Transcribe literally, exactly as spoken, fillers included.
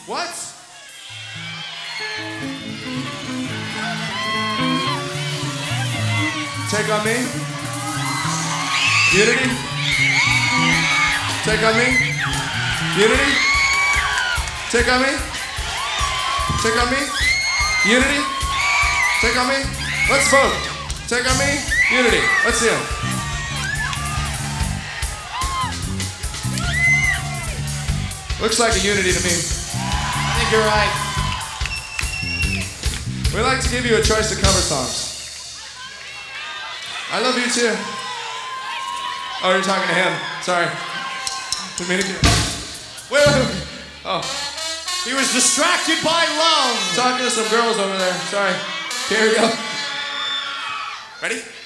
What? Take on me? Unity? Take on me? Unity? Take on me? Take on me? Unity? Take on me? Let's vote. Take on me? Unity. Let's see him. Looks like a unity to me. I think you're right. We like to give you a choice of cover songs. I love you too. Oh, you're talking to him. Sorry. Didn't mean to get... Wait, wait, wait. Oh. He was distracted by love. Talking to some girls over there. Sorry. Here we go. Ready?